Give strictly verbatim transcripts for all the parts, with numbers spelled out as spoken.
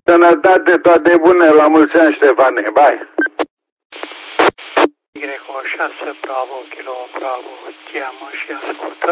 Sănătate, toate bune, la mulți ani, Ștefane, bai. Y șase, Bravo, Kilo, Bravo, cheamă și ascultă.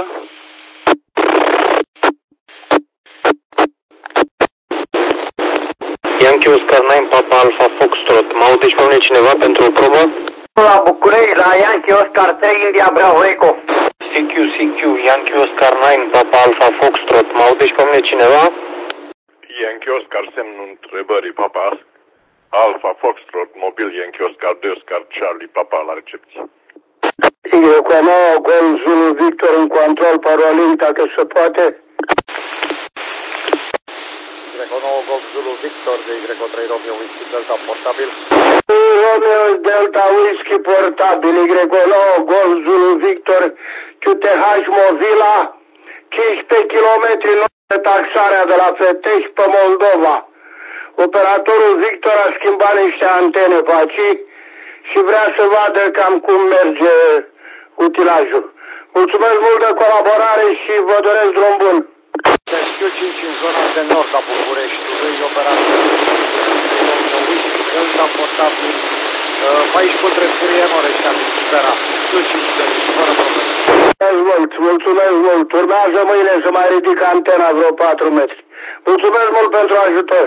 Yankee Oscar nouă, Papa Alpha Foxtrot. Mă aude și pe mine cineva pentru o probă? La București, la Yankee Oscar trei, India Bravo Eco. C Q, C Q, Yankee Oscar nouă, Papa Alpha Foxtrot. Mă aude și pe mine cineva? Yankee Oscar, semnul întrebării, Papa Alpha Foxtrot, mobil Yankee Oscar doi, Oscar Charlie, Papa la recepție. Y nouă, Gol Zulu Victor în control, parolim, dacă se poate. Y nouă, Golf Zulu Victor de Y trei Romeo Whisky Delta portabil. Romeo Delta Whisky portabil, Y nouă, Gol Zulu Victor, Q T H Movila, cincisprezece kilometri de taxarea de la Fetești pe Moldova. Operatorul Victor a schimbat niște antene pe aici și vrea să vadă cam cum merge utilajul. Mulțumesc mult de colaborare și vă doresc drum bun. Rescue cinci în zona de nord a Bucureștiului, operator Delta portabil, aici cu drepturie în Oreștea din Spera, cinci de fără probleme. Mulțumesc mult, mulțumesc mult. Urmează mâine să mai ridic antena vreo patru metri. Mulțumesc mult pentru ajutor.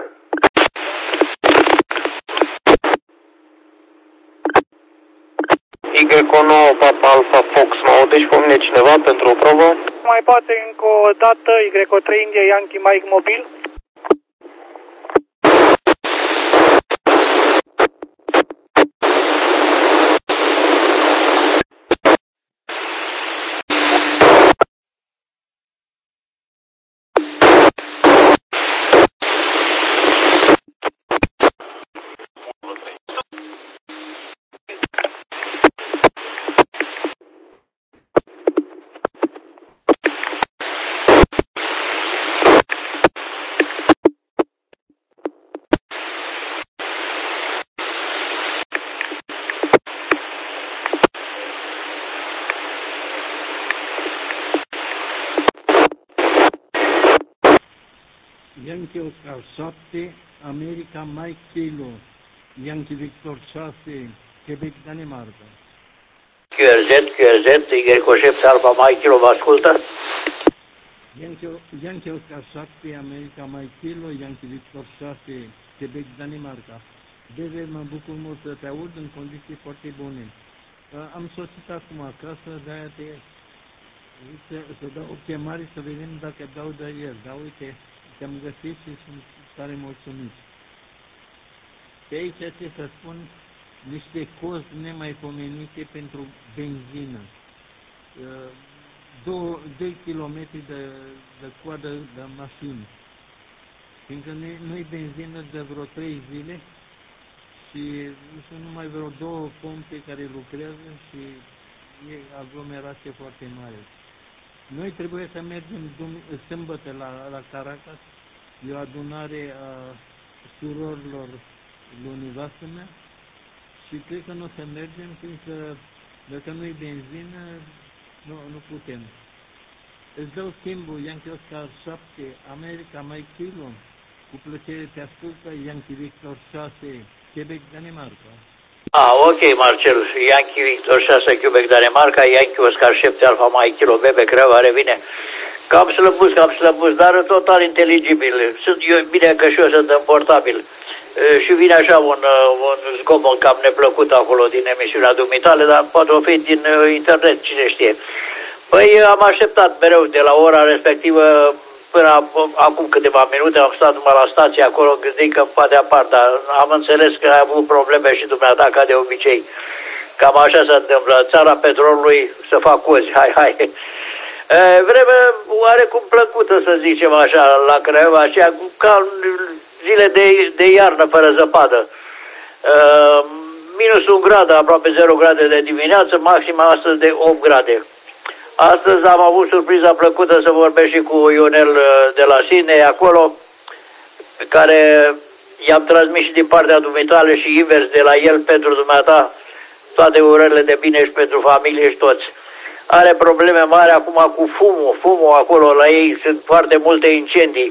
Y nouă, Papa Alpha Fox. Mă aude și pe mine cineva pentru o probă? Mai poate încă o dată Y trei, India Yankee Mike mobil. Yankee Oscar șapte, America Mike Kilo, Yankee Victor șase, Quebec, Danemarca. Q R Z, Q R Z, Y șapte Alpha Mike Kilo, vă ascultă. Yankee, Yankee Oscar șapte, America Mike Kilo, Yankee Victor șase, Quebec, Danemarca. Deve, mă bucur mult să te aud în condiții foarte bune. Am sosit acum acasă, de-aia te, să, să dau o chemare să vedem dacă dau de el. Dar uite, te-am găsit și sunt tare mulțumit. Pe aici ce să spun, niște cozi nemaipomenite pentru benzină. doi kilometri de, de coadă de mașini. Fiindcă nu-i benzină de vreo trei zile și sunt numai vreo două pompe care lucrează și e aglomerație foarte mare. Noi trebuie să mergem sâmbătă la, la Caracas, e o adunare a surorilor lui nevastă mea și cred că nu o să mergem, fiindcă dacă nu-i benzină, nu, nu putem. Îți dau schimbul Yankee Oscar șapte, America Mike Kilo, cu plăcere te ascultă, Yankee Victor șase, Quebec, Danemarca. Ah, ok, Marcel, Yankee Victor șase, Quebec, Danemarca, Yankee Oscar șapte, Alpha Mike Kilo, Bebe, Creva, revine. Cam slăbus, cam slăbus, dar total inteligibil. Sunt eu, bine că și eu sunt în portabil. Și vine așa un, un zgomot cam neplăcut acolo din emisiunea dumitale, dar poate o fi din internet, cine știe. Păi am așteptat mereu de la ora respectivă până acum câteva minute, am stat numai la stație acolo, gândit că poate apar, dar am înțeles că ai avut probleme și dumneata ca de obicei. Cam așa se întâmplă. Țara petrolului să fac cozi, hai, hai. Vreme oarecum plăcută, să zicem așa, la Craiova, aceea ca zile de, de iarnă fără zăpadă. Uh, minus un grad, aproape zero grade de dimineață, maxima astăzi de opt grade. Astăzi am avut surpriza plăcută să vorbesc și cu Ionel de la Sine, acolo, pe care i-am transmis și din partea dumitale și invers de la el pentru dumneata toate urările de bine și pentru familie și toți. Are probleme mari acum cu fumul, fumul acolo la ei, sunt foarte multe incendii.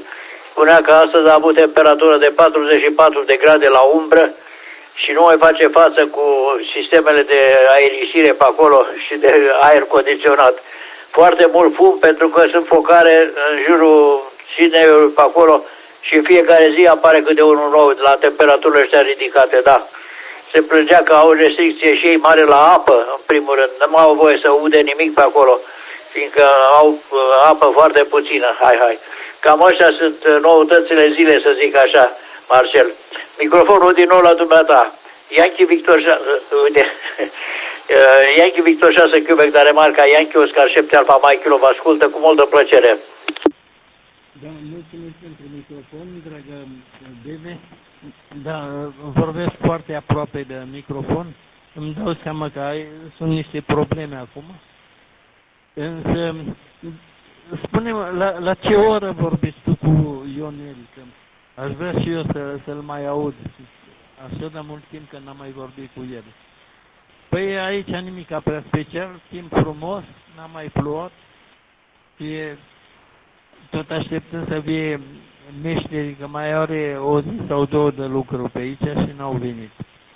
spunea că astăzi a avut temperatură de patruzeci și patru de grade la umbră și nu mai face față cu sistemele de aerisire pe acolo și de aer condiționat. Foarte mult fum pentru că sunt focare în jurul Sidney-ului pe acolo și în fiecare zi apare câte unul nou la temperaturile ăștia ridicate, da. Se plângea că au restricție și ei mare la apă, în primul rând. Nu mai au voie să ude nimic pe acolo, fiindcă au uh, apă foarte puțină. Hai, hai. Cam astea sunt uh, noutățile zile, să zic așa, Marcel. Microfonul din nou la dumneata. Yankee Victor, uh, uite, uh, Yankee Victor șase Quebec, Danemarca, Yankee Oscar șapte Alfa Mike Kilo, vă ascultă cu multă plăcere. Da, mulțumesc pentru microfon, dragă Bebe. Da, vorbesc foarte aproape de microfon. Îmi dau seama că ai, sunt niște probleme acum. Însă, spune-mă, la, la ce oră vorbiți tu cu Ionel? Că aș vrea și eu să, să-l mai aud. Așa de mult timp că n-am mai vorbit cu el. Păi aici nimica prea special, timp frumos, n-a mai plouat. Și tot așteptând să vie meșterii, că mai are o zi sau două de lucru pe aici și n-au venit.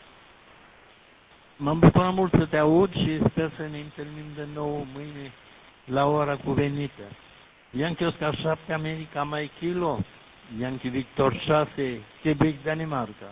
M-am bucurat mult să te aud și sper să ne întâlnim de nou mâine la ora cuvenită. Yankee Oscar șapte, America Mike Kilo, Yankee Victor șase, Quebec, Danemarca.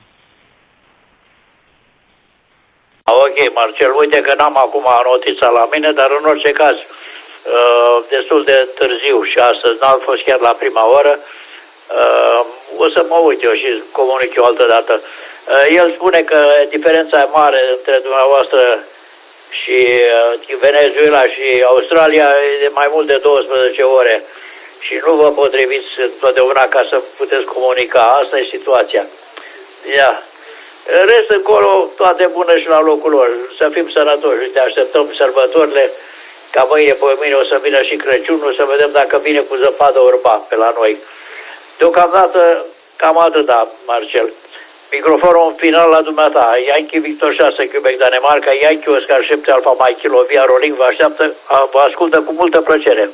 Ok, Marcel, uite că n-am acum notița la mine, dar în orice caz, uh, destul de târziu și astăzi n-am fost chiar la prima oră, uh, o să mă uit eu și comunic eu altă dată. Uh, el spune că diferența e mare între dumneavoastră și uh, Venezuela și Australia e de mai mult de douăsprezece ore și nu vă potriviți întotdeauna ca să puteți comunica. Asta e situația. Ia. În rest, încolo, toate bune și la locul lor. Să fim sănătoși. Uite, așteptăm sărbătorile, ca mâine, pe mâine o să vină și Crăciunul, să vedem dacă vine cu zăpadă urba pe la noi. Deocamdată, cam atât, da, Marcel. Microfonul în final la dumneata. Yankee Victor șase, Quebec, Danemarca, Yankee Oscar șapte, Alfa Mike Kilo, Via Rolling, vă așteaptă, vă ascultă cu multă plăcere.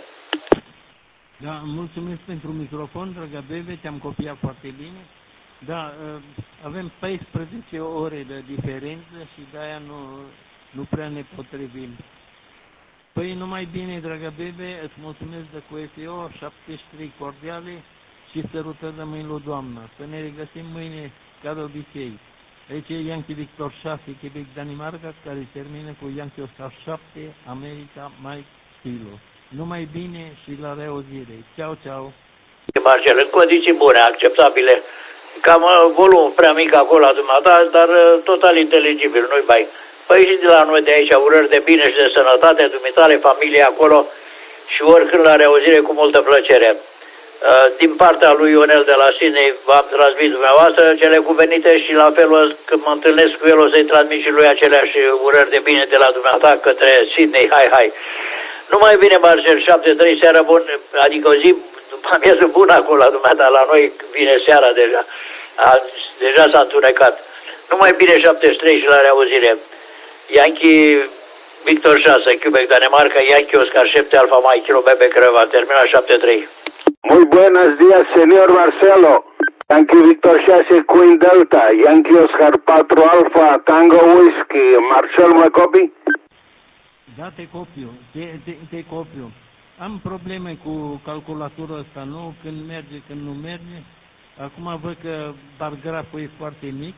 Da, mulțumesc pentru microfon, dragă Bebe, te-am copiat foarte bine. Da, avem paisprezece ore de diferență și de-aia nu, nu prea ne potrivim. Păi numai bine, dragă Bebe, îți mulțumesc de Q S O, șaptezeci și trei cordiale și sărutări de mâini lui Doamna. Să ne regăsim mâine ca de obicei. Aici e Yankee Victor șase, Quebec, Danemarca, care termină cu Yankee Oscar șapte, America Mike Kilo. Numai bine și la reauzire. Ceau, ceau! Marcel, în condiții bune, acceptabile. Cam volum prea mic acolo la dumneata, dar total inteligibil, nu-i bai. Păi și de la noi de aici, urări de bine și de sănătate, dumitale, familie acolo și oricând la reauzire cu multă plăcere. Din partea lui Ionel de la Sydney v-am transmis dumneavoastră cele cuvenite și la fel când mă întâlnesc cu el o să-i transmit și lui aceleași urări de bine de la dumneata către Sydney. Hai, hai! Numai bine, Marcel, șapte trei, seara bună, adică o zi după amiază bună acolo la dumneata, la noi vine seara deja. A, deja s-a întunecat. Numai bine, șaptezeci și trei și la reauzire. Yankee Victor șase, Quebec, Danemarca, Yankee Oscar șapte, Alfa Mike Kilo, Bebe Creva, terminat șapte trei. Muy buenos días, señor Marcelo. Yankee Victor șase, Queen Delta, Yankee Oscar patru Alfa, Tango Whiskey, Marcel, mă copii? Da, te copiu, te, te, te copiu. Am probleme cu calculatorul ăsta nou, când merge, când nu merge. Acum văd că bargraful e foarte mic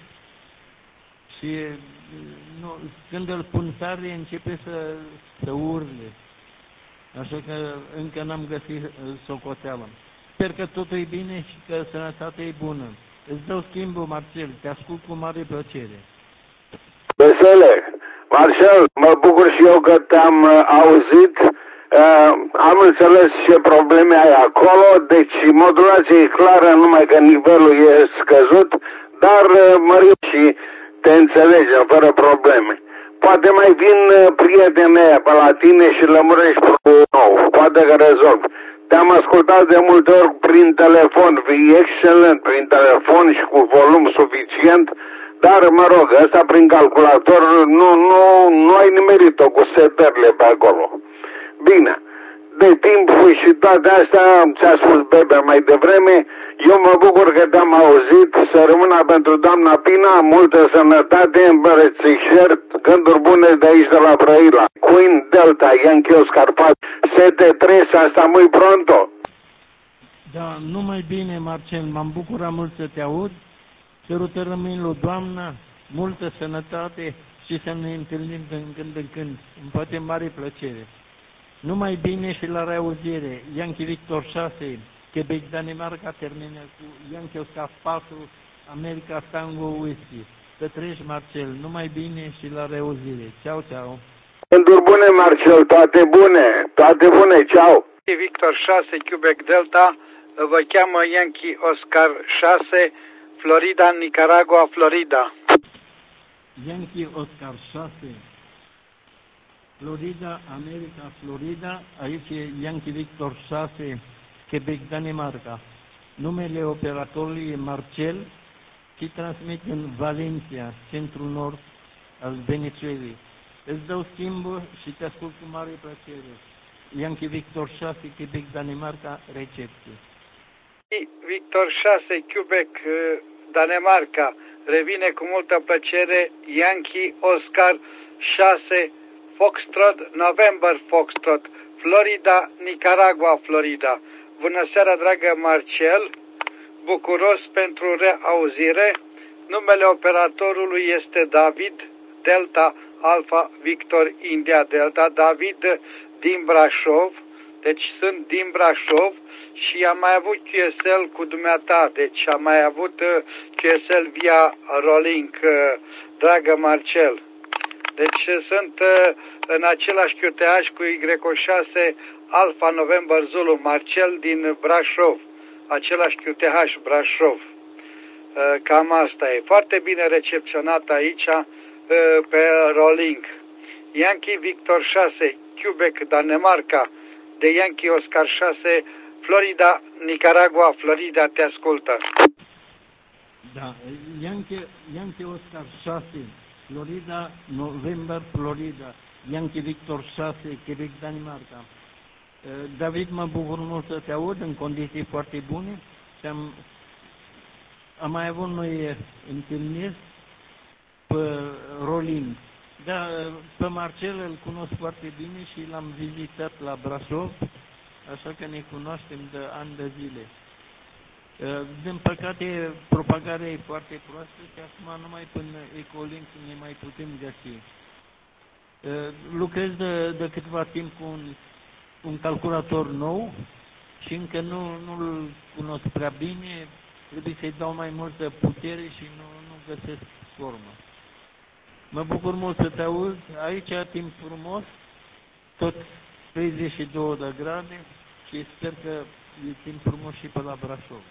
și nu, când îl pun tare începe să, să urle. Așa că încă n-am găsit socoteală. Sper că totul e bine și că sănătatea e bună. Îți dau schimbul, Marcel, te ascult cu mare plăcere. Vesele, Marcel, mă bucur și eu că te-am uh, auzit. Uh, am înțeles ce probleme ai acolo, deci modulația e clară, numai că nivelul e scăzut, dar uh, mărim și te înțelegem fără probleme. Poate mai vin uh, prietenii pe la tine și lămurești problemul nou, poate că rezolv. Te-am ascultat de multe ori prin telefon, e excelent prin telefon și cu volum suficient, dar mă rog, ăsta prin calculator nu, nu, nu ai nimerit-o cu setările pe acolo. Bine, de timp și toate astea, ți-a spus Bebe mai devreme, eu mă bucur că te-am auzit, să rămână pentru doamna Pina, multă sănătate, îmbrățișări, gânduri bune de aici de la Brăila. Queen Delta, Yankee Oscar patru, S T trei, asta muy pronto. Da, numai bine, Marcel, m-am bucurat mult să te aud, sărută rămâni lui doamna, multă sănătate și să ne întâlnim din când în când, îmi poate mare plăcere. Numai bine și la reauzire. Yankee Victor șase, Quebec, Danemarca, termină cu Yankee Oscar patru, America Tango Whisky. Să treci, Marcel, numai bine și la reauzire. Ceau, ceau. Gânduri bune, Marcel, toate bune, toate bune, ceau. Victor șase, Quebec Delta, vă cheamă Yankee Oscar șase, Florida, Nicaragua, Florida. Yankee Oscar șase, Florida, America, Florida, aici e Yankee Victor șase, Quebec, Danemarca. Numele operatorului e Marcel și transmit în Valencia, centrul nord al Venezuelei. Îți dau schimbul și te ascult cu mare plăcere. Yankee Victor șase, Quebec, Danemarca, recepție. Victor șase, Quebec, Danemarca, revine cu multă plăcere Yankee Oscar șase, Foxtrot, November Foxtrot, Florida, Nicaragua, Florida. Bună seara, dragă Marcel, bucuros pentru reauzire. Numele operatorului este David, Delta, Alpha, Victor, India, Delta, David din Brașov, deci sunt din Brașov și am mai avut Q S L cu dumneata, deci am mai avut Q S L via Rolink, dragă Marcel. Deci sunt în același Q T H cu Y șase Alpha November Zulu, Marcel din Brașov, același Q T H Brașov. Cam asta e. Foarte bine recepționat aici pe Rolink. Yankee Victor șase, Quebec, Danemarca, de Yankee Oscar șase, Florida, Nicaragua, Florida, te ascultă. Da, Yankee, Yankee Oscar șase, Florida, November, Florida, Yankee Victor șase, Quebec, Danemarca. David, mă bucur mult să te aud în condiții foarte bune. Am, am mai avut noi întâlniri pe Rolling. Da, pe Marcel îl cunosc foarte bine și l-am vizitat la Brașov, așa că ne cunoaștem de ani de zile. Din păcate, propagarea e foarte proastă și acum numai până Ecolink ne mai putem găsi. Lucrez de, de câteva timp cu un, un calculator nou și încă nu, nu-l cunosc prea bine, trebuie să-i dau mai multă putere și nu, nu găsesc formă. Mă bucur mult să te aud, aici timp frumos, tot treizeci și două de grade și sper că e timp frumos și pe la Brașov.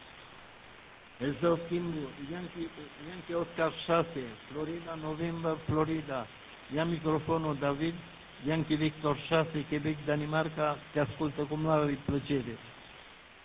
Îți dau schimbul, Yankee, Yankee Oscar șase, Florida, November, Florida. Ia microfonul, David, Yankee Victor șase, Quebec, Danemarca, te ascultă cu mare plăcere.